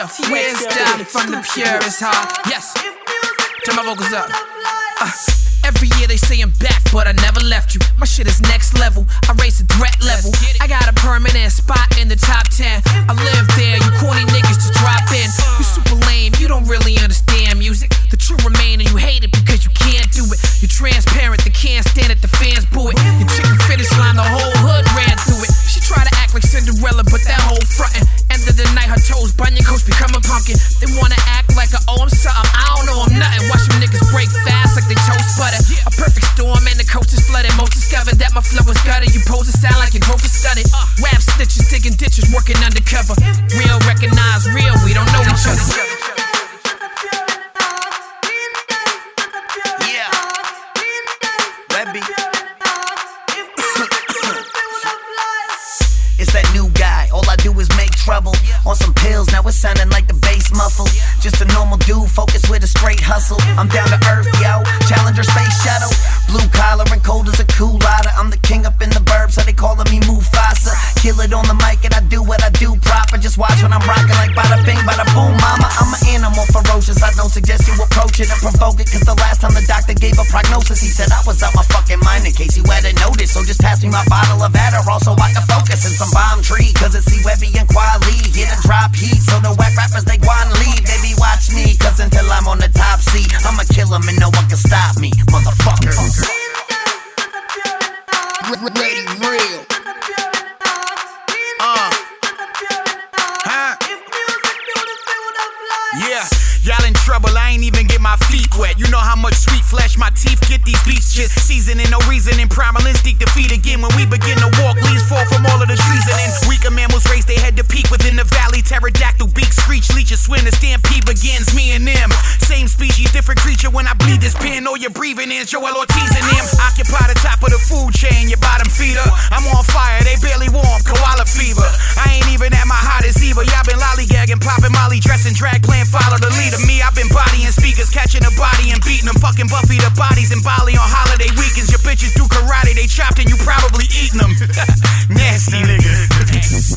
Wisdom from the purest heart. Yes, turn my vocals up. Every year they say I'm back, but I never left you. My shit is next level, I raise the threat level. I got a permanent spot in the top 10. I live there, you corny niggas just drop in. You super lame, you don't really understand music. The truth remain and you hate it because you can't do it. You're transparent, they can't stand it, the fans boo it. Your chicken finish line, the whole hood ran through it. She try to act like Cinderella, but that whole frontin'. End of the night, her toes, bunion coats become a pumpkin. They wanna act like I'm something, I don't know I'm nothing. Watch them niggas break fast like they toast butter. A perfect storm and the coast is flooded. Most discovered that my flow is gutted. You pose to sound like your growth is studded. Rap snitches, digging ditches, working undercover. Real recognize real, we don't know each other. Yeah, Webby. It's that new guy, all I do is make trouble. On some pills, now it's sounding like the bass muffle. Just a normal dude, focused with a straight hustle. I'm down to earth, yo, Challenger space shuttle. Blue collar and cold as a culotta. I'm the king up in the burbs, so they calling me Mufasa. Kill it on the mic and I do what I do proper. Just watch when I'm rocking like bada bing, bada boom, mama. I'm an animal ferocious, I don't suggest you approach it and provoke it. Cause the last time the doctor gave a prognosis, he said I was out my fucking mind in case you hadn't noticed. So just pass me my bottle of Adderall so I can focus in some bomb tree. Cause it's Webby and Quali, here to drop heat. So the whack rappers, they go and leave. Baby, watch me, cause until I'm on the top seat, I'ma kill them and no one can stop me, motherfucker. Ready, real. Yeah, y'all in trouble, I ain't even get my feet wet. You know how much sweet flesh my teeth get these beats just seasoning, no reasoning, primal instinct defeat again. When we begin to walk, leaves fall from all of the treasoning. Weaker mammals raise their head to peak within the valley. Pterodactyl beak screech, leeches swim, the stampede begins. Me and them, same species, different creature. When I bleed this pen, all you're breathing in Joel Ortiz and them. Occupy the top of the food chain, your bottom feeder. I'm on fire, they barely warm, koala fever. I ain't even at my hottest either. Y'all been lollygagging, popping molly, dressing drag, playing follow the leader. Me, I've been bodying speakers, catching a body and beating them. Fucking Buffy the bodies in Bali on holiday weekends. Your bitches do karate, they chopped and you probably eating them. Nasty nigga.